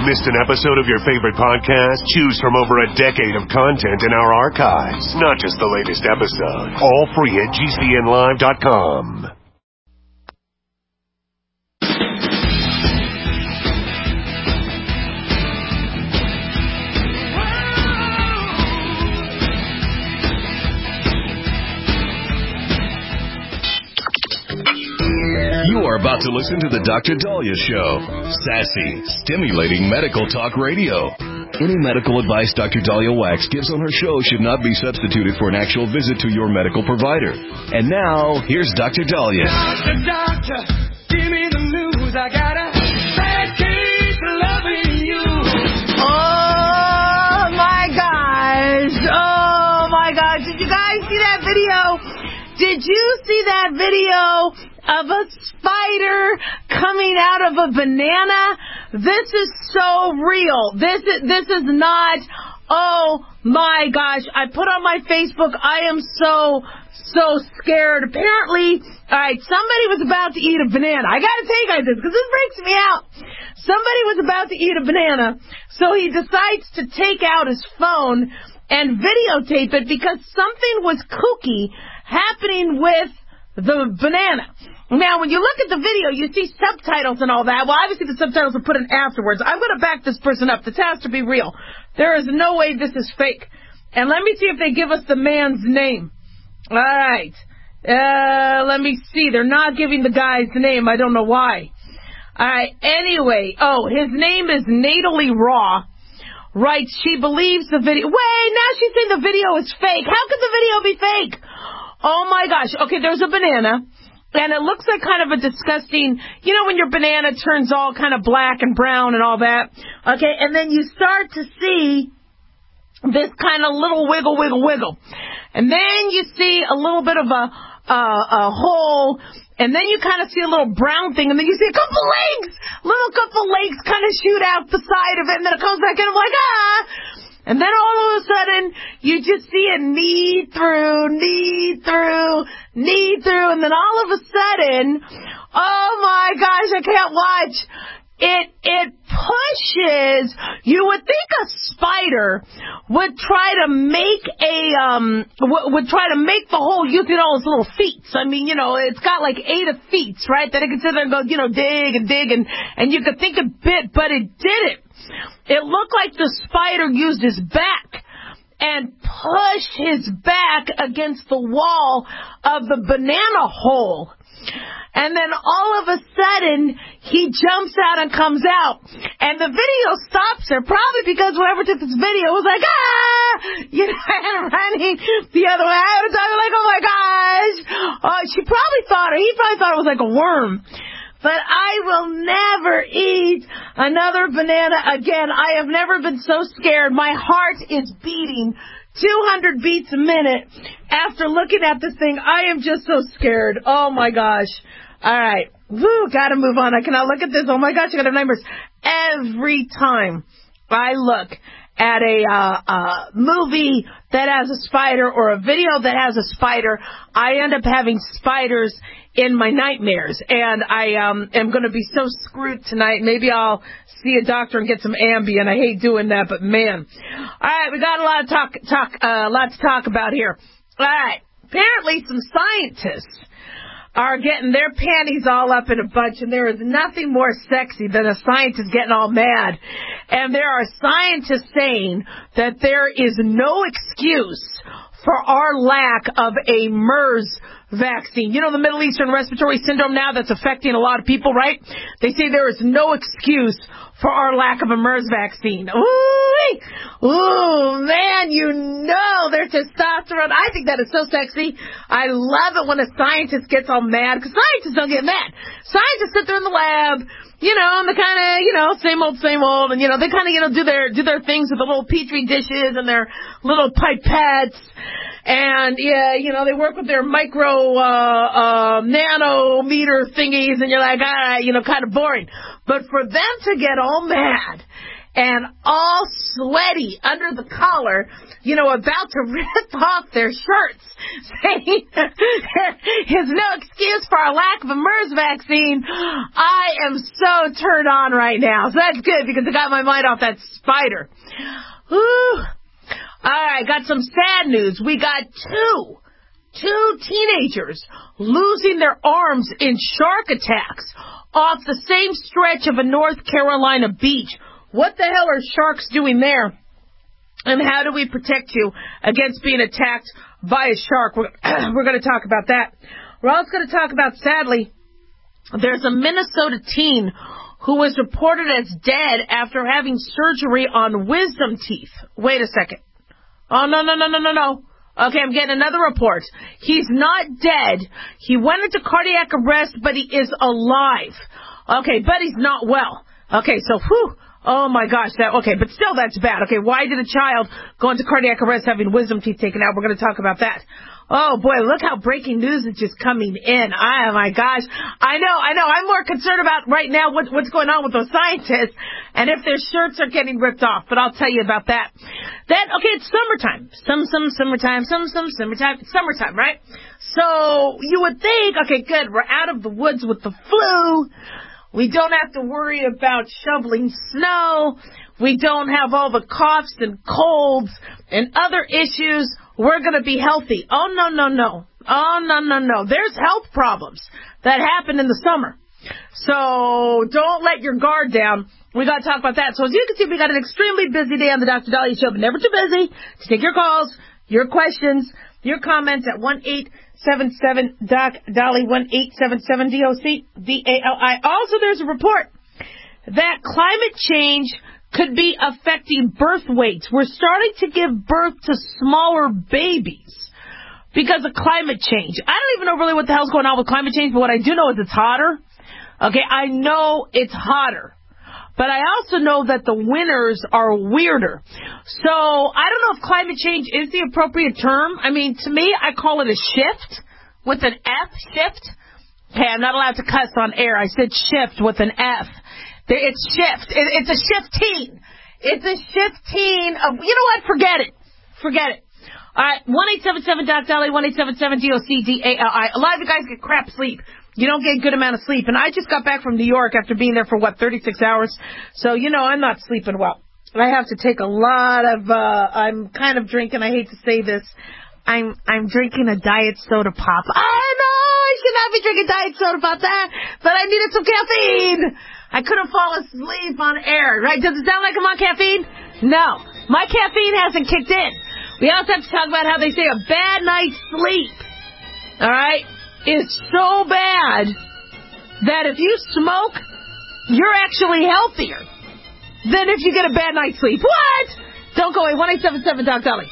Missed an episode of your favorite podcast? Choose from over a decade of content in our archives. Not just the latest episode. All free at GCNlive.com. You are about to listen to The Dr. Daliah Show. Sassy, stimulating medical talk radio. Any medical advice Dr. Daliah Wax gives on her show should not be substituted for an actual visit to your medical provider. And now, here's Dr. Daliah. Doctor, give me the news. I got a bad case of loving you. Oh, my gosh. Oh, my gosh. Did you guys see that video? Did you see that video of a spider coming out of a banana? This is so real. This is not, oh my gosh. I put on my Facebook, I am so scared. Apparently, alright, somebody was about to eat a banana. I gotta tell you guys this, because this freaks me out. Somebody was about to eat a banana, so he decides to take out his phone and videotape it because something was kooky happening with the banana. Now, when you look at the video, you see subtitles and all that. Well, obviously the subtitles are put in afterwards. I'm going to back this person up. This has to be real. There is no way this is fake. And let me see if they give us the man's name. All right. Let me see. They're not giving the guy's name. I don't know why. All right. Anyway. Oh, his name is Natalie Raw. Right. She believes the video. Wait, now she's saying the video is fake. How could the video be fake? Oh, my gosh. Okay, there's a banana. And it looks like kind of a disgusting, you know, when your banana turns all kind of black and brown and all that. Okay, and then you start to see this kind of little wiggle. And then you see a little bit of a hole. And then you kind of see a little brown thing. And then you see a couple legs. Little couple legs kind of shoot out the side of it. And then it comes back in. I'm like, ah. And then all of a sudden, you just see it knee through, and then all of a sudden, oh my gosh, I can't watch. It pushes. You would think a spider would try to make the hole using all its little feet. I mean, you know, it's got like 8 feet, right? That it can sit there and go, you know, dig, and you could think a bit, but it didn't. It looked like the spider used his back and pushed his back against the wall of the banana hole. And then all of a sudden, he jumps out and comes out. And the video stops there, probably because whoever took this video was like, ah! You know, and running the other way. I was like, oh my gosh! He probably thought it was like a worm. But I will never eat another banana again. I have never been so scared. My heart is beating 200 beats a minute after looking at this thing. I am just so scared. Oh, my gosh. All right. Woo, gotta move on. I cannot look at this. Oh, my gosh, I got nightmares. Every time I look at a movie that has a spider or a video that has a spider, I end up having spiders in my nightmares. And I am going to be so screwed tonight. Maybe I'll see a doctor and get some Ambien. I hate doing that, but man. All right, we got a lot to talk about here. All right. Apparently some scientists are getting their panties all up in a bunch, and there is nothing more sexy than a scientist getting all mad. And there are scientists saying that there is no excuse for our lack of a MERS vaccine. You know, the Middle Eastern Respiratory Syndrome now that's affecting a lot of people, right? They say there is no excuse for our lack of a MERS vaccine. Ooh, man, you know their testosterone. I think that is so sexy. I love it when a scientist gets all mad, because scientists don't get mad. Scientists sit there in the lab, you know, and they kind of, you know, same old, and, you know, they kind of, you know, do their things with the little petri dishes and their little pipettes. And, yeah, you know, they work with their micro, nanometer thingies, and you're like, you know, kind of boring. But for them to get all mad and all sweaty under the collar, about to rip off their shirts, saying there's no excuse for our lack of a MERS vaccine. I am so turned on right now. So that's good because I got my mind off that spider. Whew. All right, got some sad news. We got two teenagers losing their arms in shark attacks off the same stretch of a North Carolina beach. What the hell are sharks doing there? And how do we protect you against being attacked by a shark? We're going to talk about that. We're also going to talk about, sadly, there's a Minnesota teen who was reported as dead after having surgery on wisdom teeth. Wait a second. Oh, no. Okay, I'm getting another report. He's not dead. He went into cardiac arrest, but he is alive. Okay, but he's not well. Okay, so, oh my gosh, but still that's bad. Okay, why did a child go into cardiac arrest having wisdom teeth taken out? We're going to talk about that. Oh boy, look how breaking news is just coming in. Oh my gosh. I know. I'm more concerned about right now what's going on with those scientists and if their shirts are getting ripped off, but I'll tell you about that. Then, okay, it's summertime. Summertime. It's summertime, right? So you would think, okay, good, we're out of the woods with the flu. We don't have to worry about shoveling snow. We don't have all the coughs and colds and other issues. We're going to be healthy. Oh, no. There's health problems that happen in the summer. So don't let your guard down. We got to talk about that. So as you can see, we got an extremely busy day on the Dr. Daliah Show, but never too busy to take your calls, your questions, your comments at 1-877-DOC-DALI, 1-877-DOC-DALI. Also, there's a report that climate change could be affecting birth weights. We're starting to give birth to smaller babies because of climate change. I don't even know really what the hell's going on with climate change, but what I do know is it's hotter. Okay, I know it's hotter. But I also know that the winters are weirder. So I don't know if climate change is the appropriate term. I mean, to me, I call it a shift with an F, shift. Okay, I'm not allowed to cuss on air. I said shift with an F. It's shift. It's a shifting. It's a shifting of, you know what? Forget it. All right, 1-877-DOC-DALI, 1-877-DOC-DALI. A lot of you guys get crap sleep. You don't get a good amount of sleep. And I just got back from New York after being there for, 36 hours. So, I'm not sleeping well. I have to take a lot of, I'm kind of drinking, I hate to say this, I'm drinking a diet soda pop. I know I should not be drinking diet soda pop, but I needed some caffeine. I couldn't fall asleep on air, right? Does it sound like I'm on caffeine? No. My caffeine hasn't kicked in. We also have to talk about how they say a bad night's sleep, all right, is so bad that if you smoke, you're actually healthier than if you get a bad night's sleep. What? Don't go away. 1-877-DOC-DALI.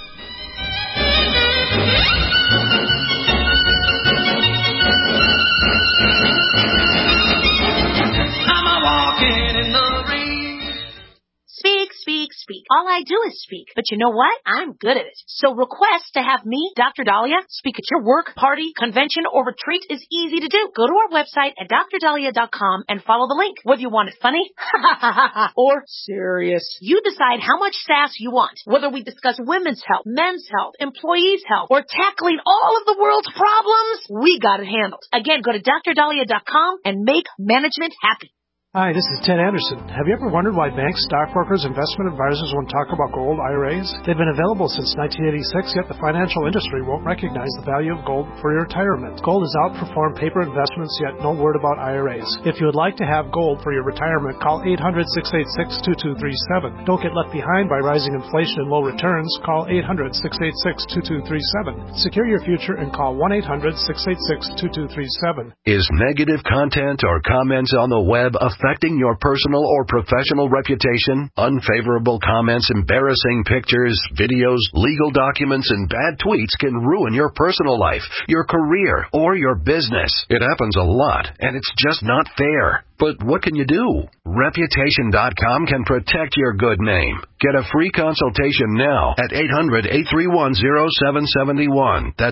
Speak. All I do is speak. But you know what? I'm good at it. So request to have me, Dr. Daliah, speak at your work, party, convention, or retreat is easy to do. Go to our website at drdaliah.com and follow the link. Whether you want it funny or serious, you decide how much sass you want. Whether we discuss women's health, men's health, employees' health, or tackling all of the world's problems, we got it handled. Again, go to drdaliah.com and make management happy. Hi, this is Ted Anderson. Have you ever wondered why banks, stockbrokers, investment advisors won't talk about gold IRAs? They've been available since 1986, yet the financial industry won't recognize the value of gold for your retirement. Gold has outperformed paper investments, yet no word about IRAs. If you would like to have gold for your retirement, call 800-686-2237. Don't get left behind by rising inflation and low returns. Call 800-686-2237. Secure your future and call 1-800-686-2237. Is negative content or comments on the web affecting your personal or professional reputation? Unfavorable comments, embarrassing pictures, videos, legal documents, and bad tweets can ruin your personal life, your career, or your business. It happens a lot, and it's just not fair. But what can you do? Reputation.com can protect your good name. Get a free consultation now at 800-831-0771. That's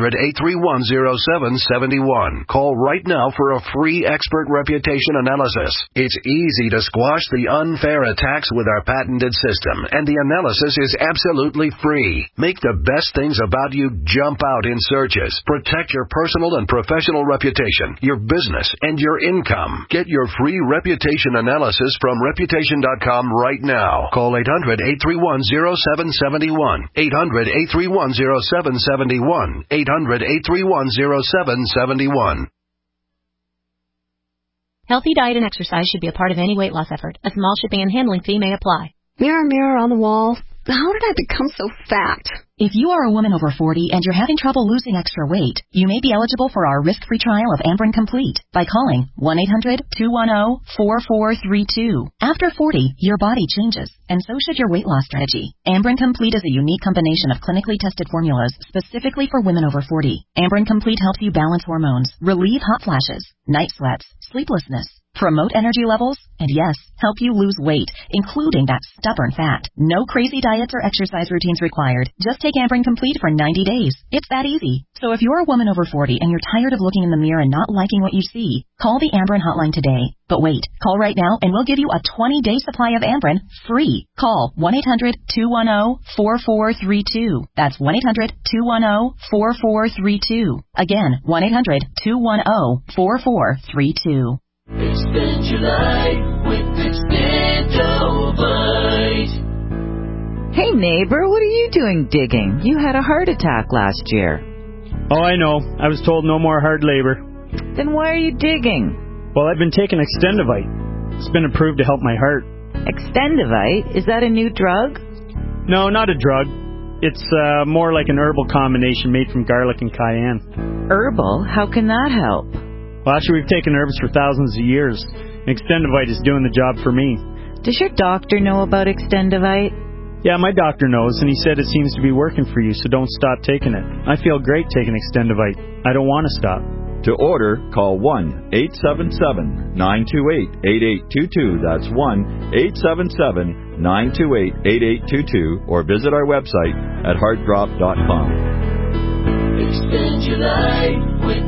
800-831-0771. Call right now for a free expert reputation analysis. It's easy to squash the unfair attacks with our patented system, and the analysis is absolutely free. Make the best things about you jump out in searches. Protect your personal and professional reputation, your business, and your income. Get your free reputation analysis from Reputation.com right now. Call 800-831-0771. 800-831-0771. 800-831-0771. Healthy diet and exercise should be a part of any weight loss effort. A small shipping and handling fee may apply. Mirror, mirror on the wall, how did I become so fat? If you are a woman over 40 and you're having trouble losing extra weight, you may be eligible for our risk-free trial of Amberen Complete by calling 1-800-210-4432. After 40, your body changes, and so should your weight loss strategy. Amberen Complete is a unique combination of clinically tested formulas specifically for women over 40. Amberen Complete helps you balance hormones, relieve hot flashes, night sweats, sleeplessness, promote energy levels, and yes, help you lose weight, including that stubborn fat. No crazy diets or exercise routines required. Just take Amberen Complete for 90 days. It's that easy. So if you're a woman over 40 and you're tired of looking in the mirror and not liking what you see, call the Amberen hotline today. But wait, call right now and we'll give you a 20-day supply of Amberen free. Call 1-800-210-4432. That's 1-800-210-4432. Again, 1-800-210-4432. Extend your life with Extendovite. Hey neighbor, what are you doing digging? You had a heart attack last year. Oh, I know. I was told no more hard labor. Then why are you digging? Well, I've been taking Extendovite. It's been approved to help my heart. Extendovite? Is that a new drug? No, not a drug. It's more like an herbal combination made from garlic and cayenne. Herbal? How can that help? Well, actually, we've taken herbs for thousands of years. Extendovite is doing the job for me. Does your doctor know about Extendovite? Yeah, my doctor knows, and he said it seems to be working for you, so don't stop taking it. I feel great taking Extendovite. I don't want to stop. To order, call 1-877-928-8822. That's 1-877-928-8822, or visit our website at heartdrop.com. Extend your life with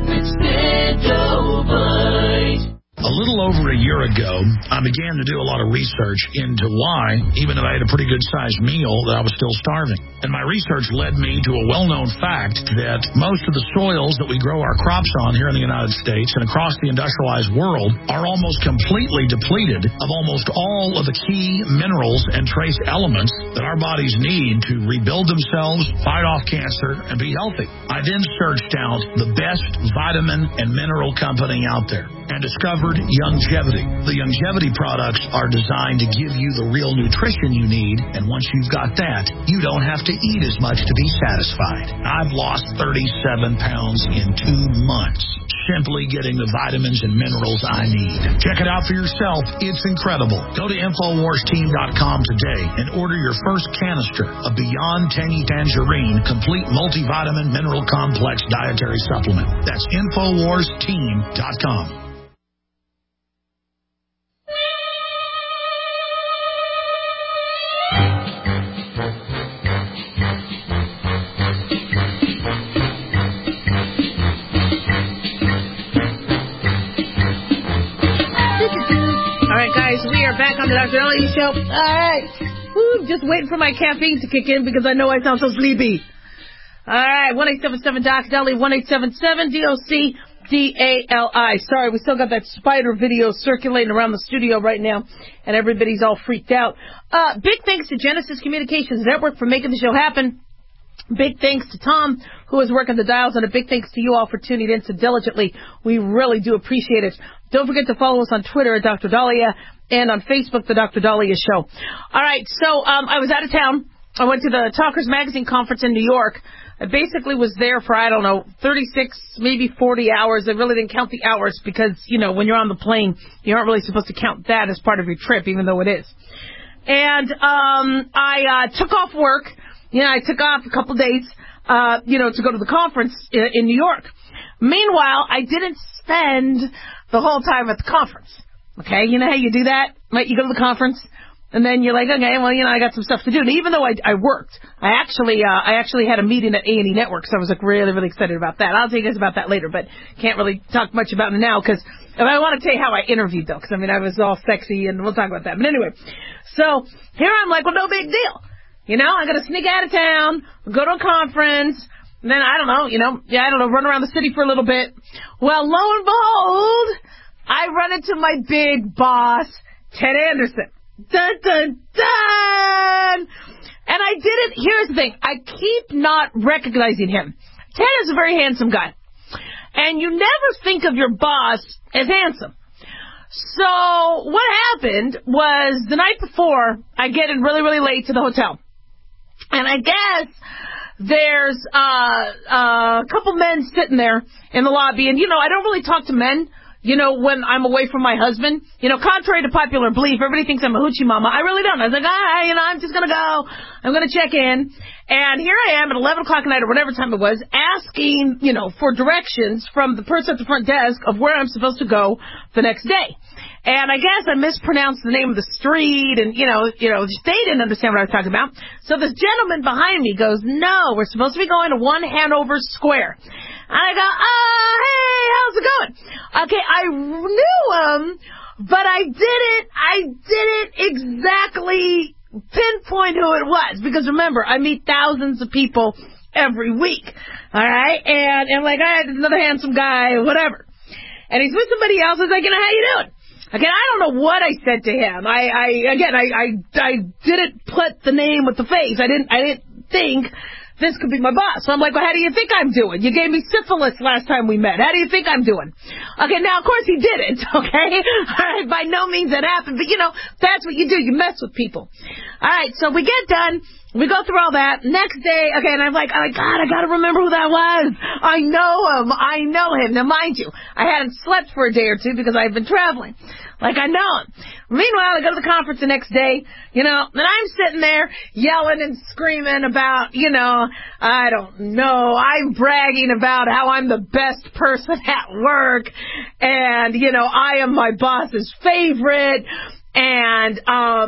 Extendovite. A little over a year ago, I began to do a lot of research into why, even though I had a pretty good-sized meal, that I was still starving. And my research led me to a well-known fact that most of the soils that we grow our crops on here in the United States and across the industrialized world are almost completely depleted of almost all of the key minerals and trace elements that our bodies need to rebuild themselves, fight off cancer, and be healthy. I then searched out the best vitamin and mineral company out there and discovered Youngevity. The Youngevity products are designed to give you the real nutrition you need, and once you've got that, you don't have to eat as much to be satisfied. I've lost 37 pounds in 2 months, simply getting the vitamins and minerals I need. Check it out for yourself. It's incredible. Go to InfoWarsTeam.com today and order your first canister of Beyond Tangy Tangerine Complete Multivitamin Mineral Complex Dietary Supplement. That's InfoWarsTeam.com. We are back on the Dr. Elliott Show. All right. Woo, just waiting for my caffeine to kick in because I know I sound so sleepy. All right. 1-877-DOC-DALY, 1-877-DOC-DALI. Sorry, we still got that spider video circulating around the studio right now, and everybody's all freaked out. Big thanks to Genesis Communications Network for making the show happen. Big thanks to Tom, who is working the dials, and a big thanks to you all for tuning in so diligently. We really do appreciate it. Don't forget to follow us on Twitter at Dr. Dahlia and on Facebook, The Dr. Dahlia Show. All right, so I was out of town. I went to the Talkers Magazine Conference in New York. I basically was there for, 36, maybe 40 hours. I really didn't count the hours because, when you're on the plane, you aren't really supposed to count that as part of your trip, even though it is. And I took off work. I took off a couple days, to go to the conference in New York. Meanwhile, I didn't spend the whole time at the conference. Okay, you know how you do that? Right? You go to the conference, and then you're like, okay, well, I got some stuff to do. And even though I worked, I actually had a meeting at A&E Network, so I was like really, really excited about that. I'll tell you guys about that later, but can't really talk much about it now because I want to tell you how I interviewed though, because I was all sexy, and we'll talk about that. But anyway, so here I'm like, well, no big deal. I got to sneak out of town, go to a conference, and then run around the city for a little bit. Well, lo and behold, I run into my big boss, Ted Anderson. Dun, dun, dun! And I didn't, here's the thing, I keep not recognizing him. Ted is a very handsome guy. And you never think of your boss as handsome. So what happened was the night before, I get in really, really late to the hotel. And I guess there's a couple men sitting there in the lobby. And, I don't really talk to men. When I'm away from my husband, contrary to popular belief, everybody thinks I'm a hoochie mama. I really don't. I was like, I'm just going to go. I'm going to check in. And here I am at 11 o'clock at night or whatever time it was, asking, for directions from the person at the front desk of where I'm supposed to go the next day. And I guess I mispronounced the name of the street and, they didn't understand what I was talking about. So this gentleman behind me goes, no, we're supposed to be going to 1 Hanover Square. I go, hey, how's it going? Okay, I knew him, but I didn't exactly pinpoint who it was. Because remember, I meet thousands of people every week. All right? And I'm like, there's another handsome guy, whatever. And he's with somebody else. I was like, how you doing? Again, I don't know what I said to him. I didn't put the name with the face. I didn't think this could be my boss. So I'm like, well, how do you think I'm doing? You gave me syphilis last time we met. How do you think I'm doing? Okay, now, of course, he didn't, okay? All right, by no means that happened. But, that's what you do. You mess with people. All right, so we get done. We go through all that. Next day, okay, and I'm like, oh, God, I got to remember who that was. I know him. Now, mind you, I hadn't slept for a day or two because I've been traveling. Like, I know him. Meanwhile, I go to the conference the next day, and I'm sitting there yelling and screaming about, I don't know, I'm bragging about how I'm the best person at work, and, I am my boss's favorite, and,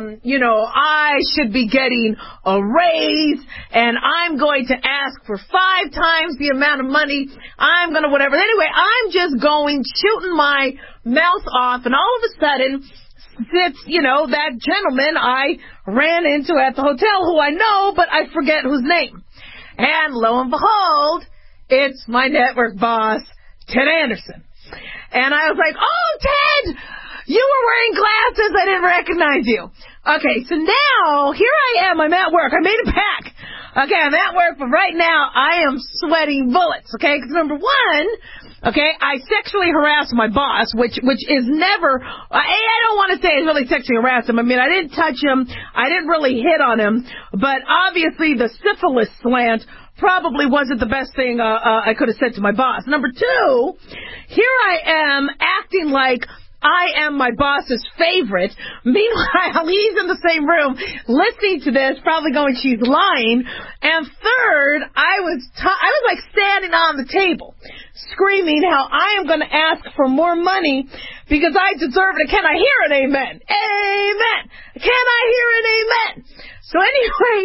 I should be getting a raise, and I'm going to ask for 5 times the amount of money. I'm going to whatever. Anyway, I'm just shooting my mouth off, and all of a sudden, sits, that gentleman I ran into at the hotel who I know, but I forget whose name. And lo and behold, it's my network boss, Ted Anderson. And I was like, oh, Ted! You were wearing glasses. I didn't recognize you. Okay, so now, here I am. I'm at work. I made it back. Okay, I'm at work, but right now, I am sweating bullets, okay? Because number one, okay, I sexually harassed my boss, which is never, I don't want to say I really sexually harassed him. I mean, I didn't touch him. I didn't really hit on him. But obviously, the syphilis slant probably wasn't the best thing I could have said to my boss. Number two, here I am acting like I am my boss's favorite. Meanwhile, he's in the same room listening to this, probably going, she's lying. And third, I was like standing on the table, screaming how I am going to ask for more money because I deserve it. Can I hear an amen? Amen. Can I hear an amen? So anyway,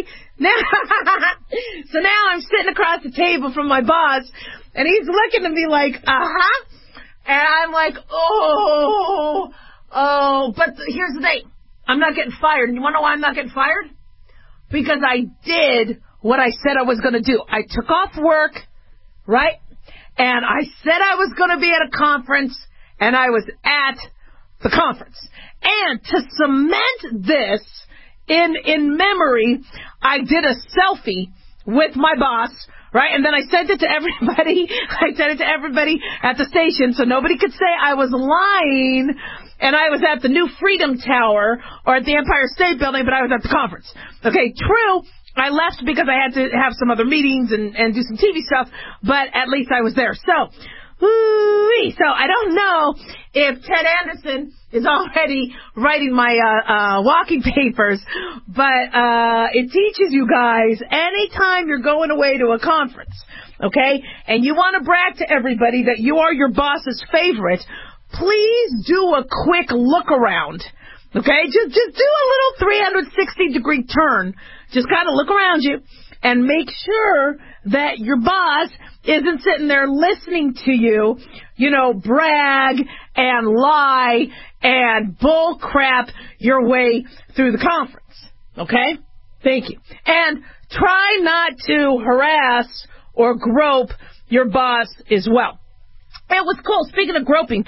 now I'm sitting across the table from my boss, and he's looking at me like, uh-huh. And I'm like, oh, but here's the thing. I'm not getting fired. And you want to know why I'm not getting fired? Because I did what I said I was going to do. I took off work, right? And I said I was going to be at a conference, and I was at the conference. And to cement this in memory, I did a selfie with my boss, right? And then I sent it to everybody. I sent it to everybody at the station so nobody could say I was lying and I was at the New Freedom Tower or at the Empire State Building, but I was at the conference. Okay, true, I left because I had to have some other meetings and do some TV stuff, but at least I was there. So I don't know if Ted Anderson is already writing my walking papers, but it teaches you guys anytime you're going away to a conference, okay, and you want to brag to everybody that you are your boss's favorite, please do a quick look around. Okay? Just do a little 360-degree turn. Just kind of look around you and make sure that your boss isn't sitting there listening to you, brag and lie and bull crap your way through the conference. Okay? Thank you. And try not to harass or grope your boss as well. It was cool. Speaking of groping,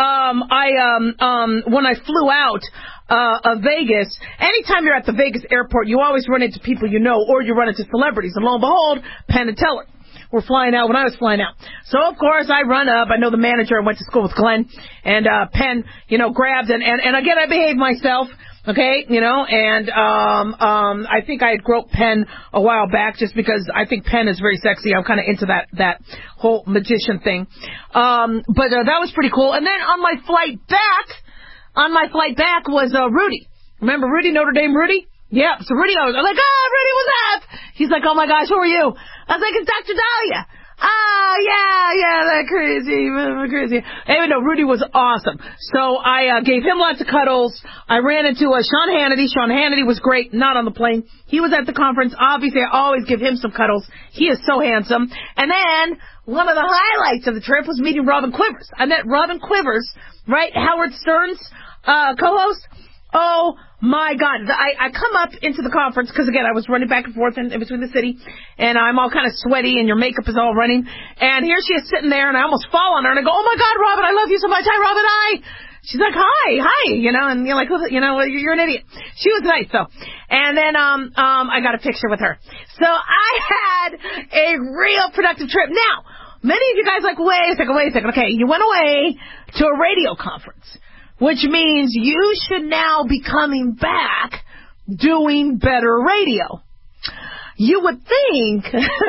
when I flew out of Vegas, anytime you're at the Vegas airport, you always run into people you know, or you run into celebrities. And lo and behold, Penn and Teller were flying out when I was flying out. So, of course, I run up. I know the manager. I went to school with Glenn. And Penn, grabbed. And again, I behaved myself. Okay, and I think I had groped Penn a while back just because I think Penn is very sexy. I'm kind of into that whole magician thing. But that was pretty cool. And then on my flight back was Rudy. Remember Rudy, Notre Dame Rudy? Yeah, so Rudy, I was like, Rudy, what's up? He's like, oh my gosh, who are you? I was like, it's Dr. Dahlia. Oh, yeah, that crazy. Anyway, no, Rudy was awesome. So I gave him lots of cuddles. I ran into Sean Hannity. Sean Hannity was great, not on the plane. He was at the conference. Obviously, I always give him some cuddles. He is so handsome. And then one of the highlights of the trip was meeting Robin Quivers. I met Robin Quivers, right, Howard Stern's co-host. Oh, my God. I come up into the conference because, again, I was running back and forth in between the city, and I'm all kind of sweaty, and your makeup is all running. And here she is sitting there, and I almost fall on her, and I go, oh, my God, Robin, I love you so much. Hi, Robin, hi. She's like, hi, and you're like, you're an idiot. She was nice, though. And then I got a picture with her. So I had a real productive trip. Now, many of you guys are like, wait a second. Okay, you went away to a radio conference, which means you should now be coming back doing better radio. You would think,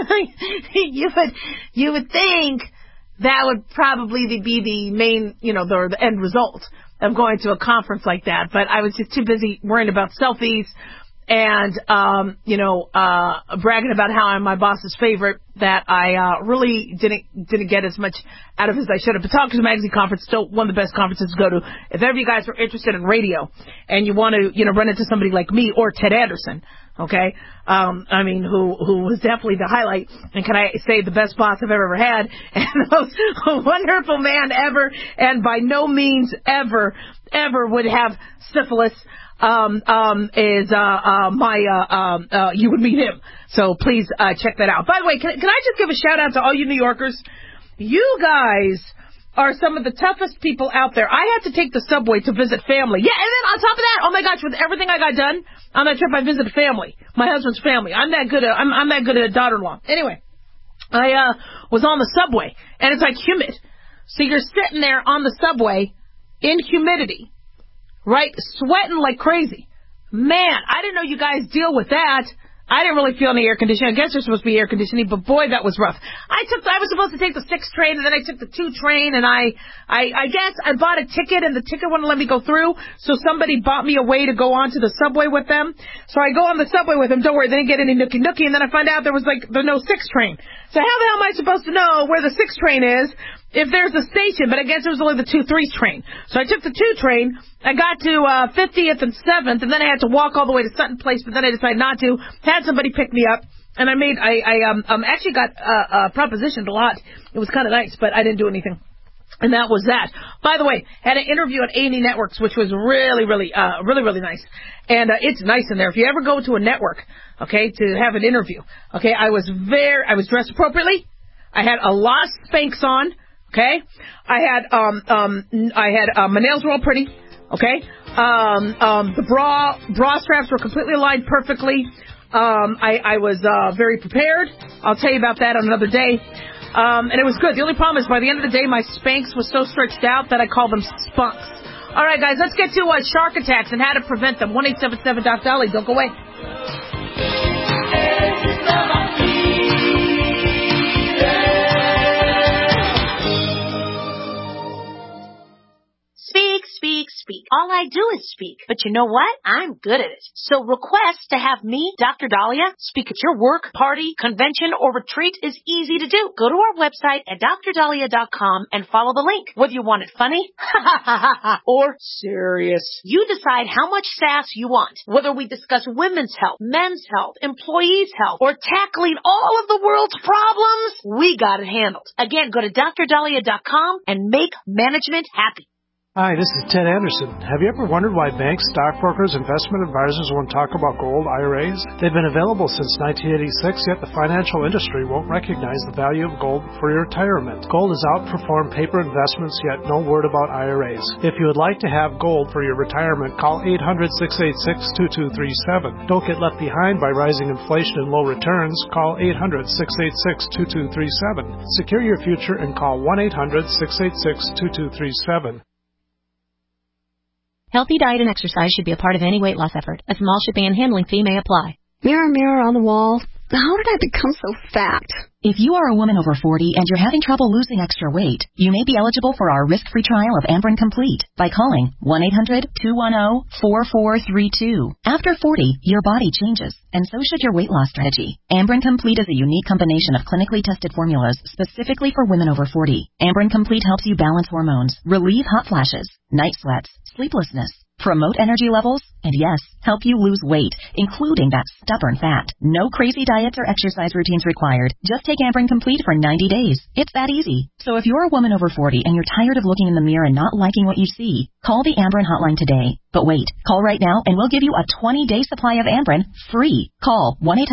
you would think that would probably be the main, the end result of going to a conference like that. But I was just too busy worrying about selfies and, bragging about how I'm my boss's favorite that I really didn't get as much out of it as I should have. But Talkers Magazine Conference, still one of the best conferences to go to. If ever you guys are interested in radio and you want to, run into somebody like me or Ted Anderson, okay, who was definitely the highlight, and can I say the best boss I've ever had, and the most wonderful man ever, and by no means ever would have syphilis, you would meet him. So please check that out. By the way, can I just give a shout out to all you New Yorkers? You guys are some of the toughest people out there. I had to take the subway to visit family. Yeah, and then on top of that, oh my gosh, with everything I got done on that trip, I visited family, my husband's family. I'm that good at a daughter-in-law. Anyway, I was on the subway, and it's like humid. So you're sitting there on the subway in humidity, right, sweating like crazy. Man, I didn't know you guys deal with that. I didn't really feel any air conditioning. I guess there's supposed to be air conditioning, but boy, that was rough. I was supposed to take the 6 train, and then I took the 2 train, and I guess I bought a ticket, and the ticket wouldn't let me go through, so somebody bought me a way to go onto the subway with them. So I go on the subway with them. Don't worry, they didn't get any nookie, and then I find out there was the no 6 train. So how the hell am I supposed to know where the 6 train is if there's a station? But I guess it was only the 2-3 train. So I took the 2 train. I got to 50th and 7th, and then I had to walk all the way to Sutton Place, but then I decided not to. Had somebody pick me up, and I actually got propositioned a lot. It was kind of nice, but I didn't do anything. And that was that. By the way, had an interview at A&E Networks, which was really nice. And it's nice in there. If you ever go to a network, okay, to have an interview, okay, I was dressed appropriately. I had a lot of Spanx on, okay. I had my nails were all pretty, okay. The bra straps were completely aligned perfectly. I was very prepared. I'll tell you about that on another day. And it was good. The only problem is by the end of the day, my Spanx was so stretched out that I call them spunks. All right, guys, let's get to shark attacks and how to prevent them. 1-877-DOC-DOLLY. Don't go away. Speak, speak, speak. All I do is speak. But you know what? I'm good at it. So request to have me, Dr. Dahlia, speak at your work, party, convention, or retreat is easy to do. Go to our website at drdahlia.com and follow the link. Whether you want it funny or serious, you decide how much sass you want. Whether we discuss women's health, men's health, employees' health, or tackling all of the world's problems, we got it handled. Again, go to drdahlia.com and make management happy. Hi, this is Ted Anderson. Have you ever wondered why banks, stockbrokers, investment advisors won't talk about gold IRAs? They've been available since 1986, yet the financial industry won't recognize the value of gold for your retirement. Gold has outperformed paper investments, yet no word about IRAs. If you would like to have gold for your retirement, call 800-686-2237. Don't get left behind by rising inflation and low returns. Call 800-686-2237. Secure your future and call 1-800-686-2237. Healthy diet and exercise should be a part of any weight loss effort. A small shipping and handling fee may apply. Mirror, mirror on the wall, how did I become so fat? If you are a woman over 40 and you're having trouble losing extra weight, you may be eligible for our risk-free trial of Amberen Complete by calling 1-800-210-4432. After 40, your body changes, and so should your weight loss strategy. Amberen Complete is a unique combination of clinically tested formulas specifically for women over 40. Amberen Complete helps you balance hormones, relieve hot flashes, night sweats, sleeplessness, promote energy levels, and yes, help you lose weight, including that stubborn fat. No crazy diets or exercise routines required. Just take Amberen Complete for 90 days. It's that easy. So if you're a woman over 40 and you're tired of looking in the mirror and not liking what you see, call the Amberen hotline today. But wait, call right now and we'll give you a 20-day supply of Amberen free. Call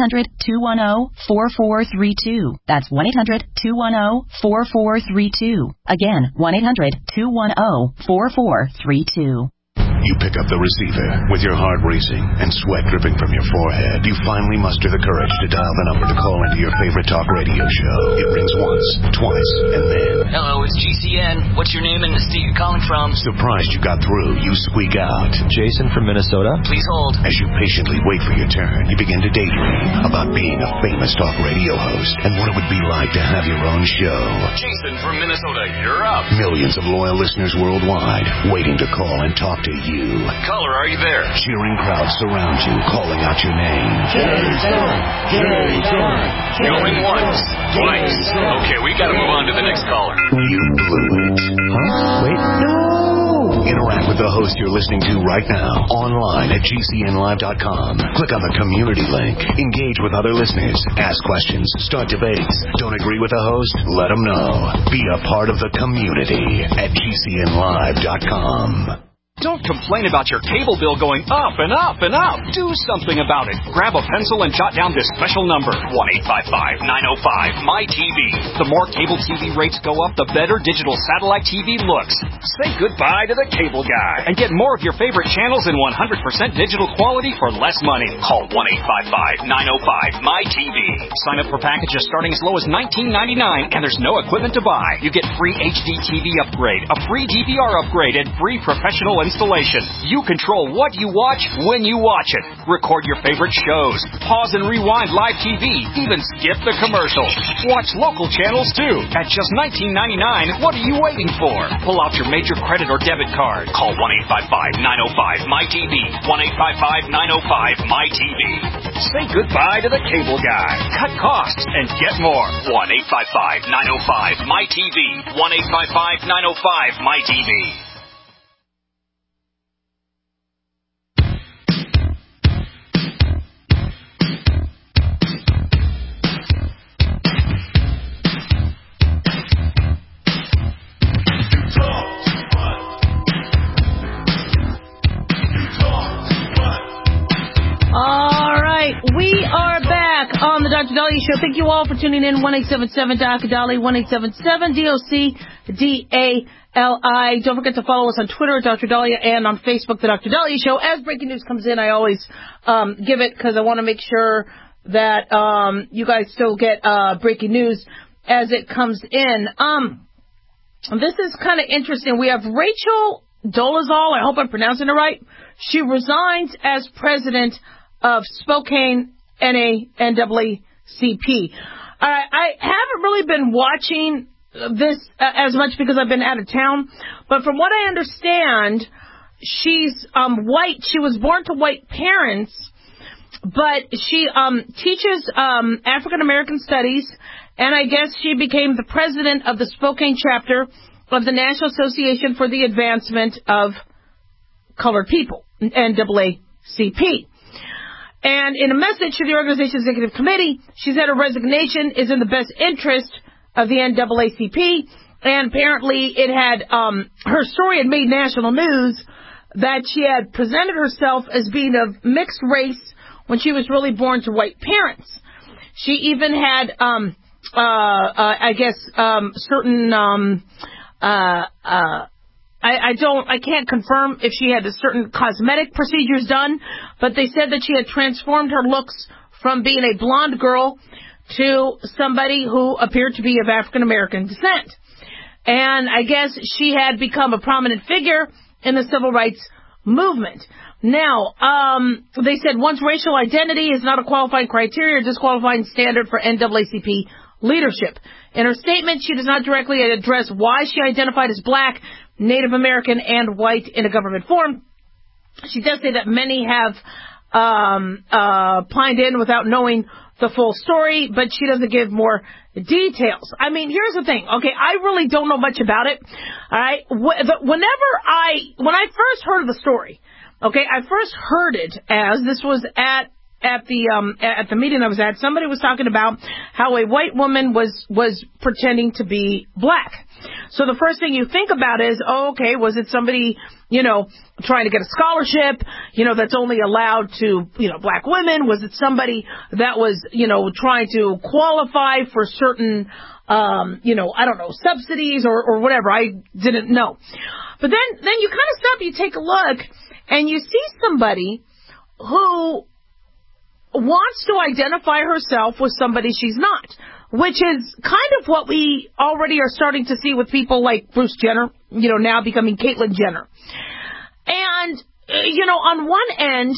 1-800-210-4432. That's 1-800-210-4432. Again, 1-800-210-4432. You pick up the receiver with your heart racing and sweat dripping from your forehead. You finally muster the courage to dial the number to call into your favorite talk radio show. It rings once, twice, and then... Hello, it's GCN. What's your name and the state you're calling from? Surprised you got through, you squeak out. Jason from Minnesota? Please hold. As you patiently wait for your turn, you begin to daydream about being a famous talk radio host and what it would be like to have your own show. Jason from Minnesota, you're up. Millions of loyal listeners worldwide waiting to call and talk to you. Caller, are you there? Cheering crowds surround you, calling out your name. Jason! Jason! Going once, twice. Okay, we gotta move on to the next caller. You blew it. Huh? Wait, no! Interact with the host you're listening to right now, online at GCNlive.com. Click on the community link. Engage with other listeners. Ask questions. Start debates. Don't agree with the host? Let them know. Be a part of the community at GCNlive.com. Don't complain about your cable bill going up and up and up. Do something about it. Grab a pencil and jot down this special number, 1-855-905-MY-TV. The more cable TV rates go up, the better digital satellite TV looks. Say goodbye to the cable guy and get more of your favorite channels in 100% digital quality for less money. Call 1-855-905-MY-TV. Sign up for packages starting as low as $19.99, and there's no equipment to buy. You get free HD TV upgrade, a free DVR upgrade, and free professional installation. You control what you watch when you watch it. Record your favorite shows. Pause and rewind live TV. Even skip the commercials. Watch local channels too. At just $19.99, what are you waiting for? Pull out your major credit or debit card. Call 1-855-905-MY-TV. 1-855-905-MY-TV. Say goodbye to the cable guy. Cut costs and get more. 1-855-905-MY-TV. 1-855-905-MY-TV. We are back on the Dr. Dahlia Show. Thank you all for tuning in. 1-877-Dr. Dahlia, 1-877-DOC-DALI. Don't forget to follow us on Twitter at Dr. Dahlia and on Facebook, The Dr. Dahlia Show. As breaking news comes in, I always give it because I want to make sure that you guys still get breaking news as it comes in. This is kind of interesting. We have Rachel Dolezal. I hope I'm pronouncing it right. She resigns as president of Spokane NAACP. I haven't really been watching this as much because I've been out of town, but from what I understand, she's white. She was born to white parents, but she teaches African American studies, and I guess she became the president of the Spokane chapter of the National Association for the Advancement of Colored People, NAACP. And in a message to the organization's executive committee, she said her resignation is in the best interest of the NAACP, and apparently it had, her story had made national news that she had presented herself as being of mixed race when she was really born to white parents. She even had, I guess, certain, I can't confirm if she had certain cosmetic procedures done, but they said that she had transformed her looks from being a blonde girl to somebody who appeared to be of African American descent. And I guess she had become a prominent figure in the civil rights movement. Now, they said once racial identity is not a qualifying criteria or disqualifying standard for NAACP leadership. In her statement, she does not directly address why she identified as black, Native American, and white in a government form. She does say that many have pined in without knowing the full story, but she doesn't give more details. I mean, here's the thing. Okay, I really don't know much about it. All right, when I first heard of the story, okay, I first heard it as this was at the meeting I was at. Somebody was talking about how a white woman was pretending to be black. So the first thing you think about is, oh, okay, was it somebody, trying to get a scholarship, that's only allowed to, black women? Was it somebody that was, trying to qualify for certain, I don't know, subsidies or whatever? I didn't know. But then you kind of stop, you take a look, and you see somebody who wants to identify herself with somebody she's not, which is kind of what we already are starting to see with people like Bruce Jenner, now becoming Caitlyn Jenner. And, on one end,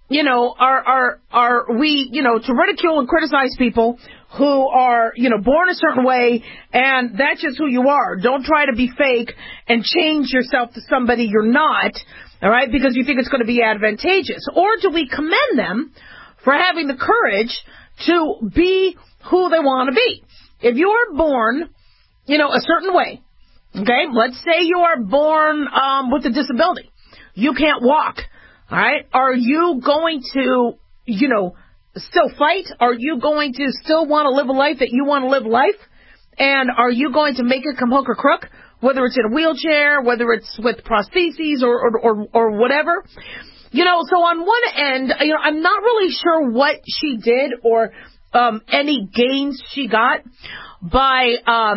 are we, to ridicule and criticize people who are, born a certain way, and that's just who you are. Don't try to be fake and change yourself to somebody you're not, all right, because you think it's going to be advantageous. Or do we commend them for having the courage to be who they want to be? If you are born, a certain way, okay, let's say you are born with a disability. You can't walk, all right? Are you going to, still fight? Are you going to still want to live a life that you want to live life? And are you going to make it come hook or crook, whether it's in a wheelchair, whether it's with prostheses or whatever? So on one end, I'm not really sure what she did or any gains she got by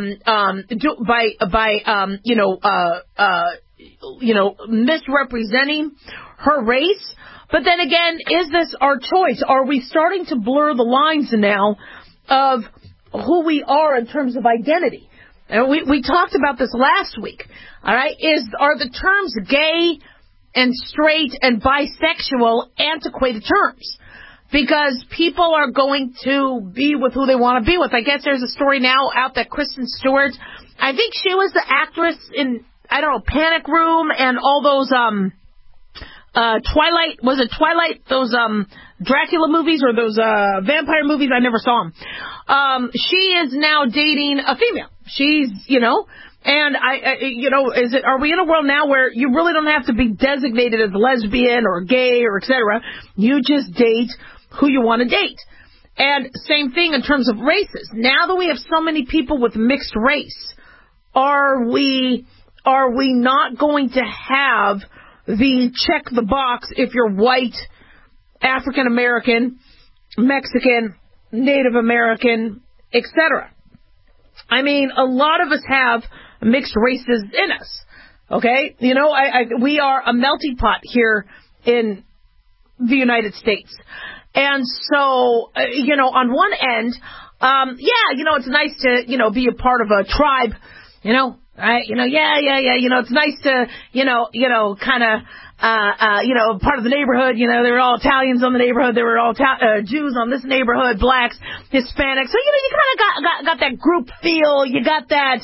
misrepresenting her race. But then again, is this our choice? Are we starting to blur the lines now of who we are in terms of identity? And we talked about this last week. All right, are the terms gay and straight and bisexual antiquated terms? Because people are going to be with who they want to be with. I guess there's a story now out that Kristen Stewart, I think she was the actress in, I don't know, Panic Room and all those Twilight, was it Twilight? Those Dracula movies or those vampire movies? I never saw them. She is now dating a female. She's, and are we in a world now where you really don't have to be designated as lesbian or gay or etc. You just date who you want to date. And same thing in terms of races. Now that we have so many people with mixed race, are we not going to have the check the box if you're white, African American, Mexican, Native American, etc.? I mean, a lot of us have mixed races in us, okay? We are a melting pot here in the United States. And so, on one end, it's nice to, be a part of a tribe, right? It's nice to, kind of, part of the neighborhood. There were all Italians on the neighborhood. There were all Jews on this neighborhood, blacks, Hispanics. So, you kind of got that group feel. You got that,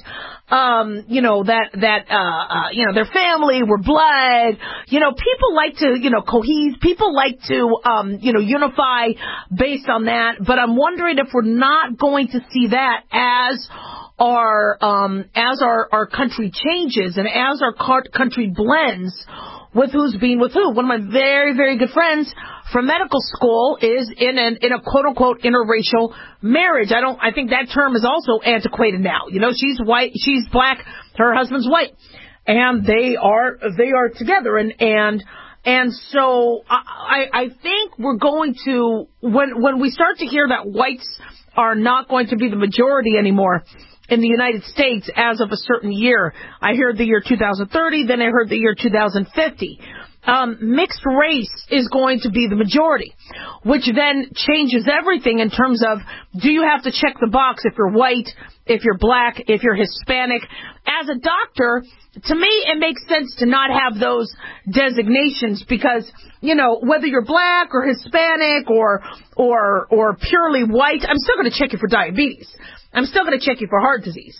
their family were blood. People like to, cohese. People like to, unify based on that. But I'm wondering if we're not going to see that as our country changes and as our country blends with who's being with who. One of my very, very good friends from medical school is in a quote unquote interracial marriage. I think that term is also antiquated now. She's white, she's black, her husband's white, and they are together. And so I think we're going to, when we start to hear that whites are not going to be the majority anymore in the United States as of a certain year. I heard the year 2030, then I heard the year 2050. Mixed race is going to be the majority, which then changes everything in terms of, do you have to check the box if you're white, if you're black, if you're Hispanic? As a doctor, to me, it makes sense to not have those designations because, whether you're black or Hispanic or purely white, I'm still going to check you for diabetes. I'm still going to check you for heart disease.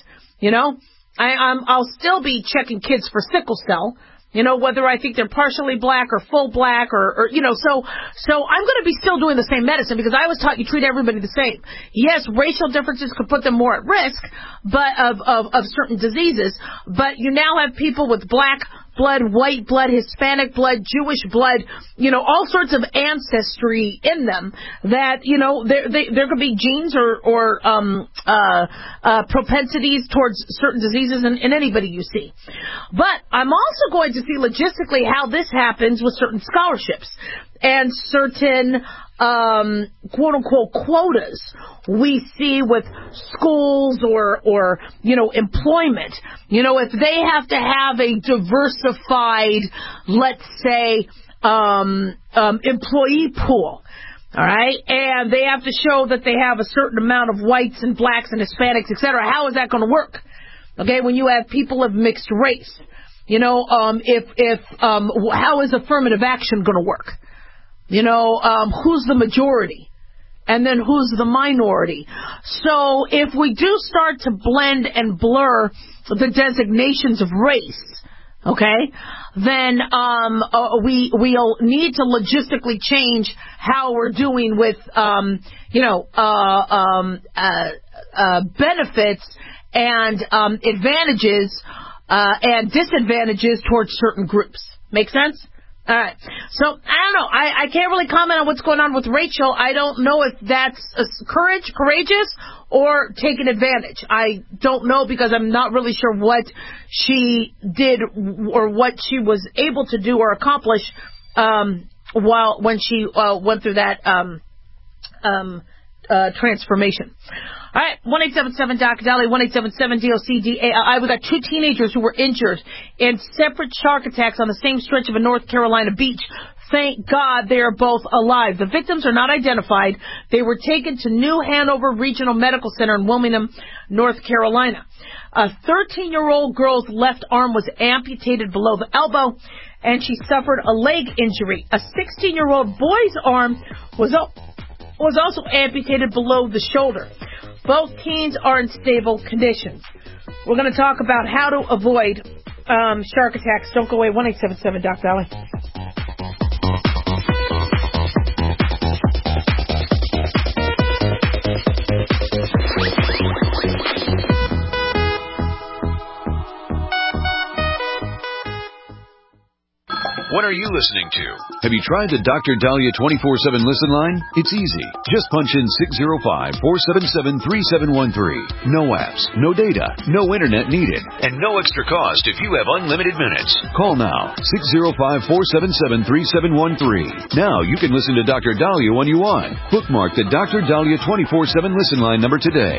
I'll still be checking kids for sickle cell. Whether I think they're partially black or full black or so I'm going to be still doing the same medicine because I was taught you treat everybody the same. Yes, racial differences could put them more at risk, but of certain diseases, but you now have people with black blood, white blood, Hispanic blood, Jewish blood, all sorts of ancestry in them that, there could be genes or propensities towards certain diseases in anybody you see. But I'm also going to see logistically how this happens with certain scholarships and certain quote unquote quotas we see with schools or employment. If they have to have a diversified, let's say, employee pool, all right, and they have to show that they have a certain amount of whites and blacks and Hispanics, etc. How is that going to work? Okay, when you have people of mixed race, how is affirmative action going to work? Who's the majority? And then who's the minority? So if we do start to blend and blur the designations of race, okay, then we'll need to logistically change how we're doing with benefits and advantages and disadvantages towards certain groups. Make sense? All right. So, I don't know. I can't really comment on what's going on with Rachel. I don't know if that's courageous or taking advantage. I don't know because I'm not really sure what she did or what she was able to do or accomplish when she went through that transformation. All right, 1-877-DOC-DOLLY, 1-877-DOC-DALI. We got two teenagers who were injured in separate shark attacks on the same stretch of a North Carolina beach. Thank God they are both alive. The victims are not identified. They were taken to New Hanover Regional Medical Center in Wilmington, North Carolina. A 13-year-old girl's left arm was amputated below the elbow, and she suffered a leg injury. A 16-year-old boy's arm was also amputated below the shoulder. Both teens are in stable conditions. We're going to talk about how to avoid shark attacks. Don't go away. 1-877-DOC-DOLLY. What are you listening to? Have you tried the Dr. Dahlia 24/7 listen line? It's easy. Just punch in 605-477-3713. No apps, no data, no internet needed, and no extra cost if you have unlimited minutes. Call now, 605-477-3713. Now you can listen to Dr. Dahlia when you want. Bookmark the Dr. Dahlia 24/7 listen line number today,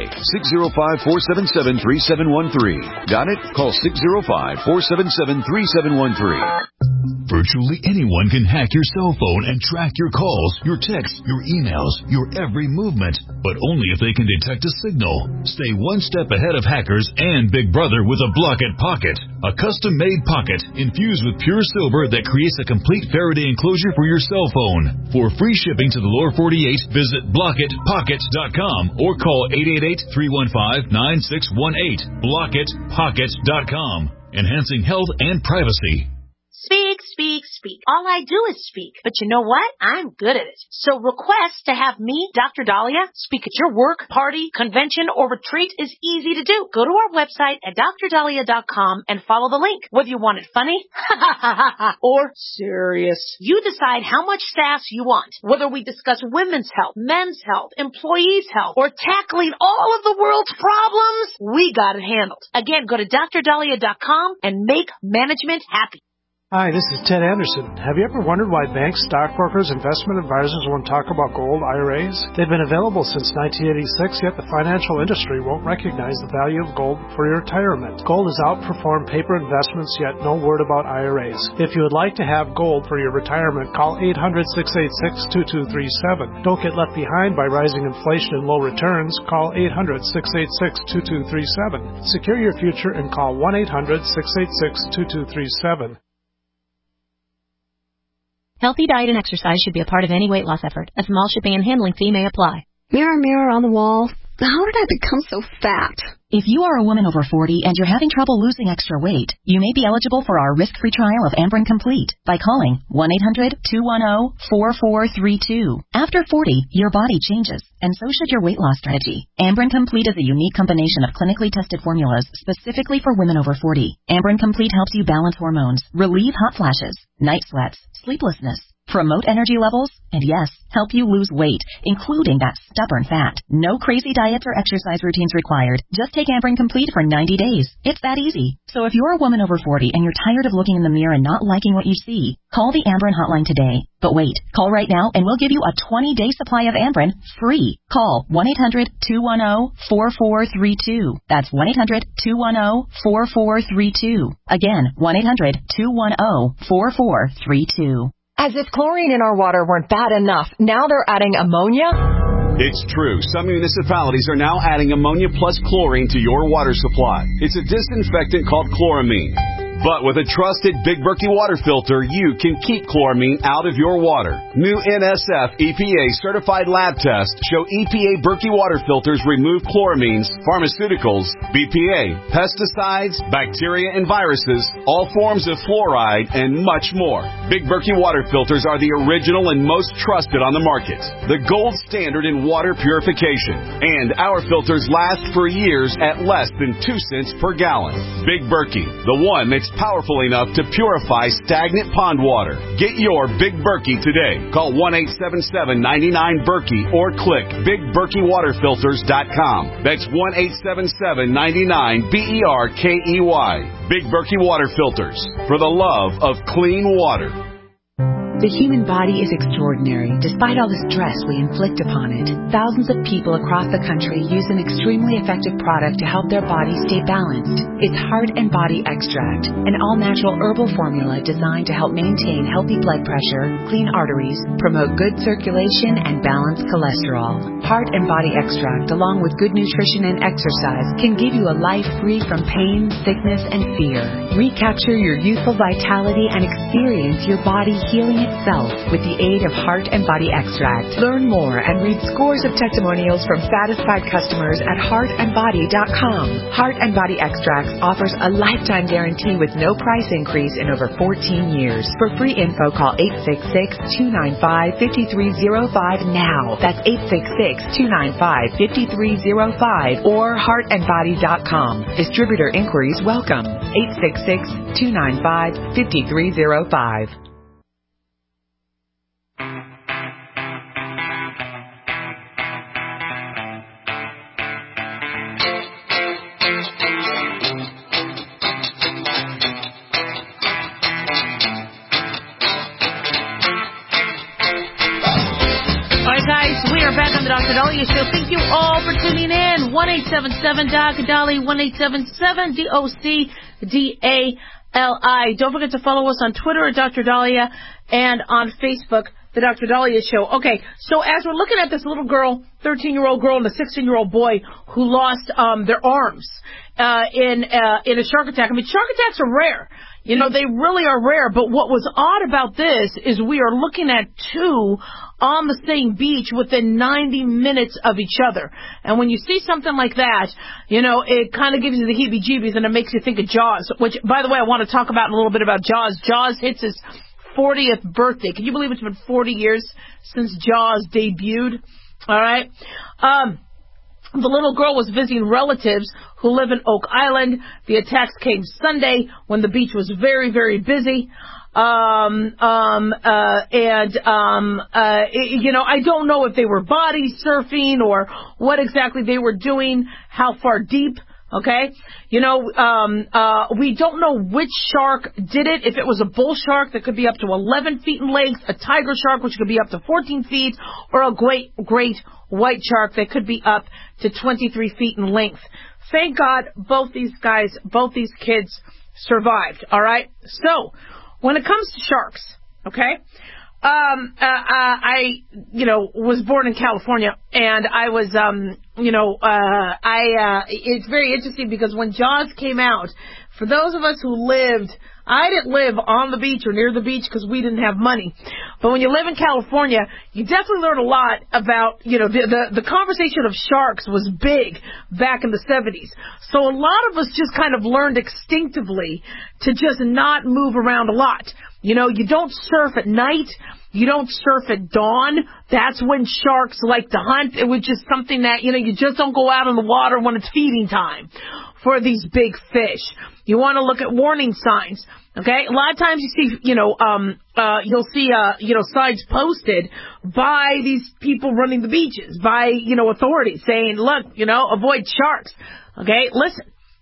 605-477-3713. Got it? Call 605-477-3713. Virtually anyone can hack your cell phone and track your calls, your texts, your emails, your every movement, but only if they can detect a signal. Stay one step ahead of hackers and Big Brother with a Block-It Pocket, a custom-made pocket infused with pure silver that creates a complete Faraday enclosure for your cell phone. For free shipping to the lower 48, visit blockitpocket.com or call 888-315-9618. blockitpocket.com, enhancing health and privacy. Speak, speak, speak. All I do is speak. But you know what? I'm good at it. So request to have me, Dr. Dahlia, speak at your work, party, convention, or retreat is easy to do. Go to our website at drdahlia.com and follow the link. Whether you want it funny or serious, you decide how much sass you want. Whether we discuss women's health, men's health, employees' health, or tackling all of the world's problems, we got it handled. Again, go to drdahlia.com and make management happy. Hi, this is Ted Anderson. Have you ever wondered why banks, stockbrokers, investment advisors won't talk about gold IRAs? They've been available since 1986, yet the financial industry won't recognize the value of gold for your retirement. Gold has outperformed paper investments, yet no word about IRAs. If you would like to have gold for your retirement, call 800-686-2237. Don't get left behind by rising inflation and low returns. Call 800-686-2237. Secure your future and call 1-800-686-2237. Healthy diet and exercise should be a part of any weight loss effort. A small shipping and handling fee may apply. Mirror, mirror on the wall, how did I become so fat? If you are a woman over 40 and you're having trouble losing extra weight, you may be eligible for our risk-free trial of Ambren Complete by calling 1-800-210-4432. After 40, your body changes, and so should your weight loss strategy. Ambren Complete is a unique combination of clinically tested formulas specifically for women over 40. Ambren Complete helps you balance hormones, relieve hot flashes, night sweats, sleeplessness, promote energy levels, and yes, help you lose weight, including that stubborn fat. No crazy diets or exercise routines required. Just take Ambren Complete for 90 days. It's that easy. So if you're a woman over 40 and you're tired of looking in the mirror and not liking what you see, call the Ambren hotline today. But wait, call right now and we'll give you a 20-day supply of Ambren free. Call 1-800-210-4432. That's 1-800-210-4432. Again, 1-800-210-4432. As if chlorine in our water weren't bad enough, now they're adding ammonia? It's true. Some municipalities are now adding ammonia plus chlorine to your water supply. It's a disinfectant called chloramine. But with a trusted Big Berkey water filter, you can keep chloramine out of your water. New NSF EPA certified lab tests show EPA Berkey water filters remove chloramines, pharmaceuticals, BPA, pesticides, bacteria and viruses, all forms of fluoride, and much more. Big Berkey water filters are the original and most trusted on the market. The gold standard in water purification. And our filters last for years at less than 2 cents per gallon. Big Berkey, the one that's powerful enough to purify stagnant pond water. Get your Big Berkey today. Call 1-877-99-BERKEY or click BigBerkeyWaterFilters.com. That's 1-877-99-BERKEY. Big Berkey Water Filters, for the love of clean water. The human body is extraordinary, despite all the stress we inflict upon it. Thousands of people across the country use an extremely effective product to help their body stay balanced. It's Heart and Body Extract, an all-natural herbal formula designed to help maintain healthy blood pressure, clean arteries, promote good circulation, and balance cholesterol. Heart and Body Extract, along with good nutrition and exercise, can give you a life free from pain, sickness, and fear. Recapture your youthful vitality and experience your body healing itself with the aid of Heart and Body Extract. Learn more and read scores of testimonials from satisfied customers at heartandbody.com. Heart and Body Extracts offers a lifetime guarantee with no price increase in over 14 years. For free info, call 866-295-5305 now. That's 866-295-5305 or heartandbody.com. Distributor inquiries welcome. 866-295-5305. Dr. Dahlia Show. Thank you all for tuning in. 1-877-Dr. Dolly, 1-877-DOC-DA. Don't forget to follow us on Twitter at Dr. Dahlia and on Facebook, The Dr. Dahlia Show. Okay, so as we're looking at this little girl, 13-year-old girl and a 16-year-old boy who lost their arms in a shark attack. I mean, shark attacks are rare. You know, they really are rare. But what was odd about this is we are looking at two on the same beach within 90 minutes of each other. And when you see something like that, you know, it kind of gives you the heebie-jeebies and it makes you think of Jaws, which, by the way, I want to talk about a little bit about Jaws. Jaws hits his 40th birthday. Can you believe it's been 40 years since Jaws debuted? All right. The little girl was visiting relatives who live in Oak Island. The attacks came Sunday when the beach was very, very busy. You know, I don't know if they were body surfing or what exactly they were doing, how far deep. Okay, you know, we don't know which shark did it. If it was a bull shark that could be up to 11 feet in length, a tiger shark which could be up to 14 feet, or a great white shark that could be up to 23 feet in length. Thank God both these kids survived. All right. So when it comes to sharks, okay. I was born in California, and I was, it's very interesting because when Jaws came out, for those of us who lived, I didn't live on the beach or near the beach because we didn't have money. But when you live in California, you definitely learn a lot about, you know, the conversation of sharks was big back in the 70s. So a lot of us just kind of learned instinctively to just not move around a lot. You know, you don't surf at night. You don't surf at dawn. That's when sharks like to hunt. It was just something that, you know, you just don't go out in the water when it's feeding time for these big fish. You want to look at warning signs, okay? A lot of times you see, you'll see, signs posted by these people running the beaches, by, authorities saying, look, avoid sharks, okay? Listen.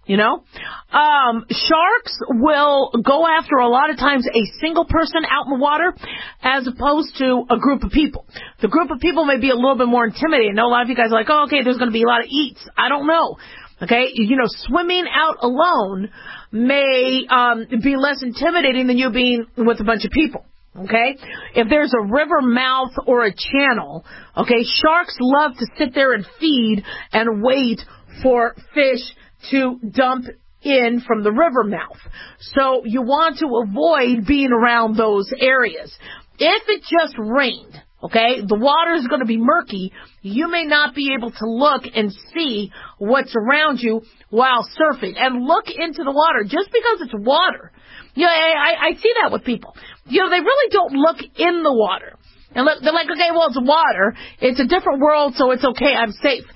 Sharks will go after a lot of times a single person out in the water as opposed to a group of people. The group of people may be a little bit more intimidating. I know a lot of you guys are like, oh, okay, there's going to be a lot of eats. I don't know. Okay, swimming out alone may be less intimidating than you being with a bunch of people. Okay, if there's a river mouth or a channel, okay, sharks love to sit there and feed and wait for fish to dump in from the river mouth. So you want to avoid being around those areas. If it just rained, okay, the water is going to be murky. You may not be able to look and see what's around you while surfing. And look into the water. Just because it's water, I see that with people. They really don't look in the water. And they're like, okay, well, it's water. It's a different world, so it's okay. I'm safe.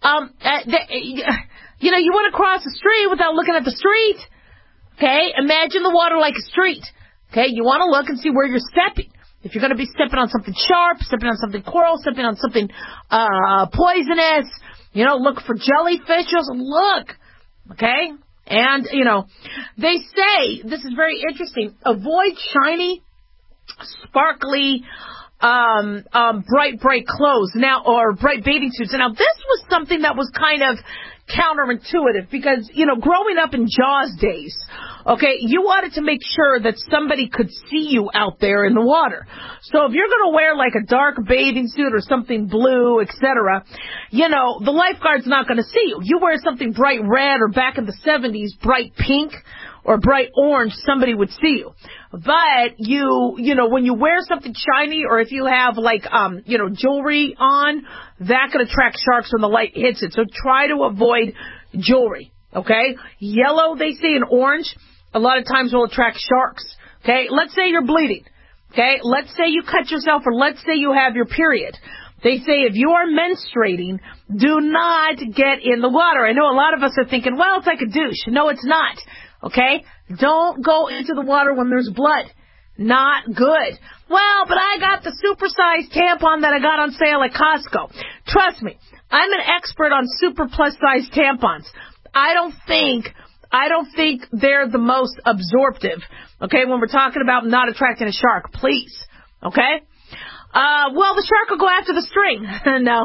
You want to cross the street without looking at the street. Okay, imagine the water like a street. Okay, you want to look and see where you're stepping. If you're going to be stepping on something sharp, stepping on something coral, stepping on something poisonous, look for jellyfish. Just look. Okay, and they say, this is very interesting, avoid shiny, sparkly, bright clothes now, or bright bathing suits. Now, this was something that was kind of counterintuitive because, growing up in Jaws days, okay, you wanted to make sure that somebody could see you out there in the water. So if you're going to wear like a dark bathing suit or something blue, etc., the lifeguard's not going to see you. You wear something bright red, or back in the 70s, bright pink or bright orange, somebody would see you. But when you wear something shiny, or if you have jewelry on, that could attract sharks when the light hits it. So try to avoid jewelry, okay? Yellow, they say, and orange, a lot of times will attract sharks, okay? Let's say you're bleeding, okay? Let's say you cut yourself, or let's say you have your period. They say if you are menstruating, do not get in the water. I know a lot of us are thinking, well, it's like a douche. No, it's not. Okay? Don't go into the water when there's blood. Not good. Well, but I got the supersized tampon that I got on sale at Costco. Trust me, I'm an expert on super plus size tampons. I don't think they're the most absorptive. Okay, when we're talking about not attracting a shark, please. Okay? Well, the shark will go after the string.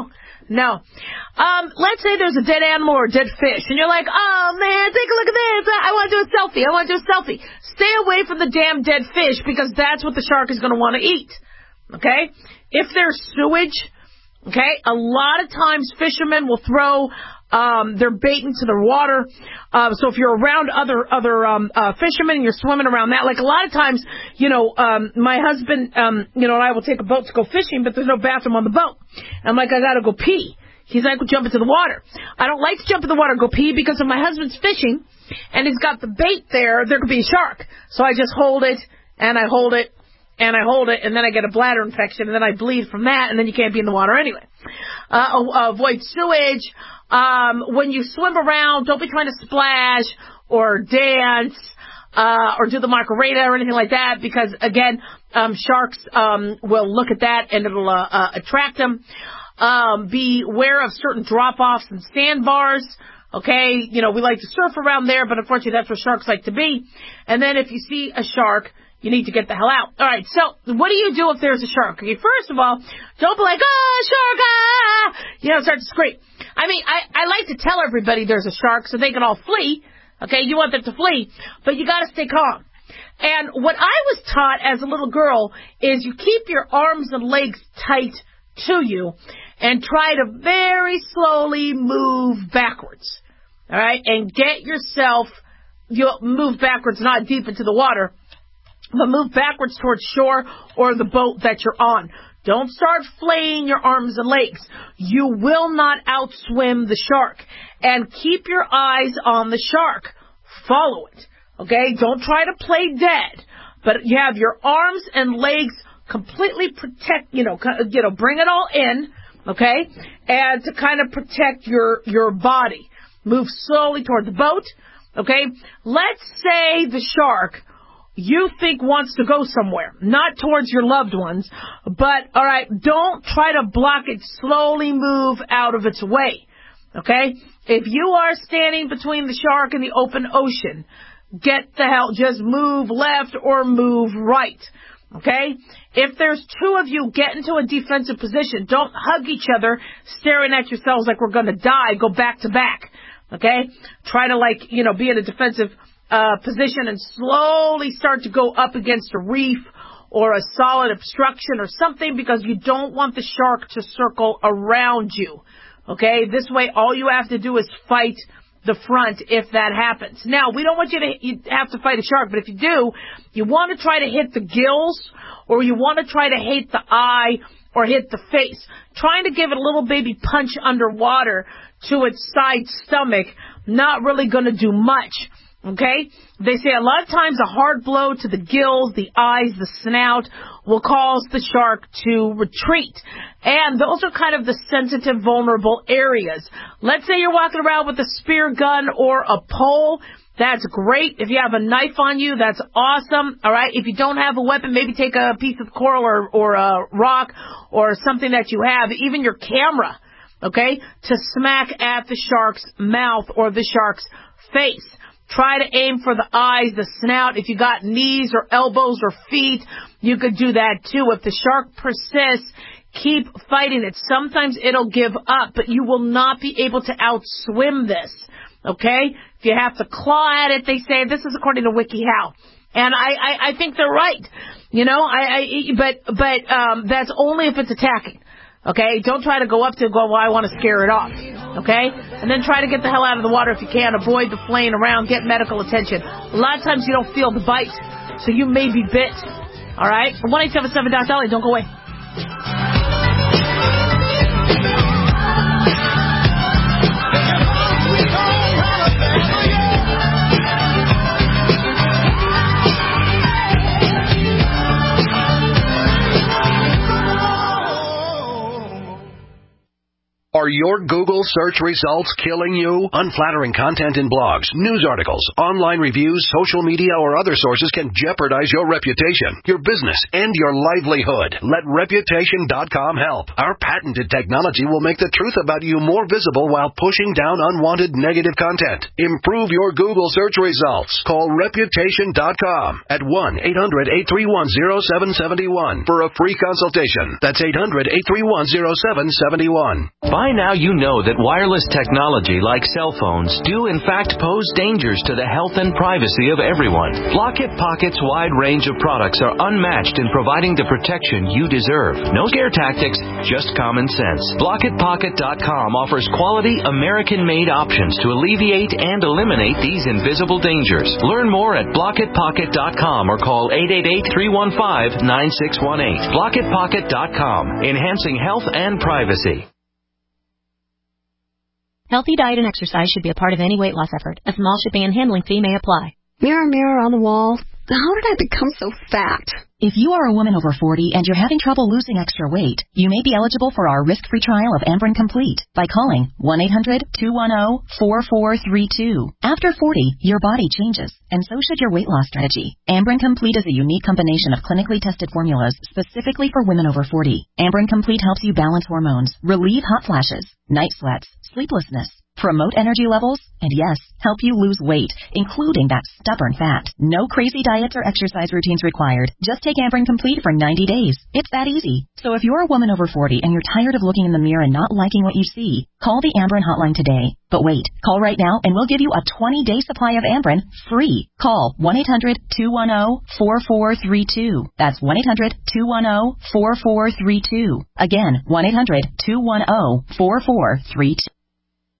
No. Let's say there's a dead animal or a dead fish, and you're like, oh, man, take a look at this. I want to do a selfie. Stay away from the damn dead fish because that's what the shark is going to want to eat. Okay? If there's sewage, okay, a lot of times fishermen will throw their bait into the water. So if you're around other fishermen and you're swimming around that, like a lot of times, my husband, and I will take a boat to go fishing, but there's no bathroom on the boat. And I'm like, I gotta go pee. He's like, well, jump into the water. I don't like to jump in the water and go pee because if my husband's fishing and he's got the bait there could be a shark. So I just hold it and I hold it and I hold it, and then I get a bladder infection, and then I bleed from that, and then you can't be in the water anyway. Avoid sewage. When you swim around, don't be trying to splash or dance or do the Macarena or anything like that because, again, sharks will look at that and it'll attract them. Beware of certain drop-offs and sandbars. Okay, we like to surf around there, but unfortunately that's where sharks like to be. And then if you see a shark, you need to get the hell out. All right, so what do you do if there's a shark? Okay, first of all, don't be like, oh, shark, ah! Start to scream. I mean, I like to tell everybody there's a shark so they can all flee. Okay, you want them to flee, but you got to stay calm. And what I was taught as a little girl is you keep your arms and legs tight to you and try to very slowly move backwards. All right, and get yourself, move backwards, not deep into the water, but move backwards towards shore or the boat that you're on. Don't start flaying your arms and legs. You will not outswim the shark. And keep your eyes on the shark. Follow it. Okay? Don't try to play dead. But you have your arms and legs completely protect, bring it all in, okay? And to kind of protect your body. Move slowly toward the boat, okay? Let's say the shark you think wants to go somewhere, not towards your loved ones, but, all right, don't try to block it. Slowly move out of its way, okay? If you are standing between the shark and the open ocean, get the hell, just move left or move right, okay? If there's two of you, get into a defensive position. Don't hug each other, staring at yourselves like we're going to die. Go back to back, okay? Try to, be in a defensive position and slowly start to go up against a reef or a solid obstruction or something because you don't want the shark to circle around you. Okay? This way, all you have to do is fight the front if that happens. Now, we don't want you have to fight a shark, but if you do, you want to try to hit the gills or you want to try to hit the eye or hit the face. Trying to give it a little baby punch underwater to its side stomach, not really going to do much. Okay? They say a lot of times a hard blow to the gills, the eyes, the snout will cause the shark to retreat. And those are kind of the sensitive, vulnerable areas. Let's say you're walking around with a spear gun or a pole. That's great. If you have a knife on you, that's awesome. All right? If you don't have a weapon, maybe take a piece of coral or a rock or something that you have, even your camera, okay, to smack at the shark's mouth or the shark's face. Try to aim for the eyes, the snout. If you got knees or elbows or feet, you could do that too. If the shark persists, keep fighting it. Sometimes it'll give up, but you will not be able to outswim this. Okay? If you have to claw at it, they say, this is according to WikiHow. And I think they're right. But that's only if it's attacking. Okay? Don't try to go up to it and go, well, I want to scare it off. Okay? And then try to get the hell out of the water if you can. Avoid the flaying around. Get medical attention. A lot of times you don't feel the bite, so you may be bit. All right? 1-877-DOC-DOLLY. Don't go away. Are your Google search results killing you? Unflattering content in blogs, news articles, online reviews, social media, or other sources can jeopardize your reputation, your business, and your livelihood. Let Reputation.com help. Our patented technology will make the truth about you more visible while pushing down unwanted negative content. Improve your Google search results. Call Reputation.com at 1-800-831-0771 for a free consultation. That's 800-831-0771. Find By now you know that wireless technology like cell phones do in fact pose dangers to the health and privacy of everyone. Blockit Pocket's wide range of products are unmatched in providing the protection you deserve. No scare tactics, just common sense. BlockitPocket.com offers quality American-made options to alleviate and eliminate these invisible dangers. Learn more at BlockitPocket.com or call 888-315-9618. BlockitPocket.com, enhancing health and privacy. Healthy diet and exercise should be a part of any weight loss effort. A small shipping and handling fee may apply. Mirror, mirror on the wall, how did I become so fat? If you are a woman over 40 and you're having trouble losing extra weight, you may be eligible for our risk-free trial of Ambren Complete by calling 1-800-210-4432. After 40, your body changes, and so should your weight loss strategy. Ambren Complete is a unique combination of clinically tested formulas specifically for women over 40. Ambren Complete helps you balance hormones, relieve hot flashes, night sweats, sleeplessness, promote energy levels, and yes, help you lose weight, including that stubborn fat. No crazy diets or exercise routines required. Just take Ambren Complete for 90 days. It's that easy. So if you're a woman over 40 and you're tired of looking in the mirror and not liking what you see, call the Ambren hotline today. But wait, call right now and we'll give you a 20-day supply of Ambren free. Call 1-800-210-4432. That's 1-800-210-4432. Again, 1-800-210-4432.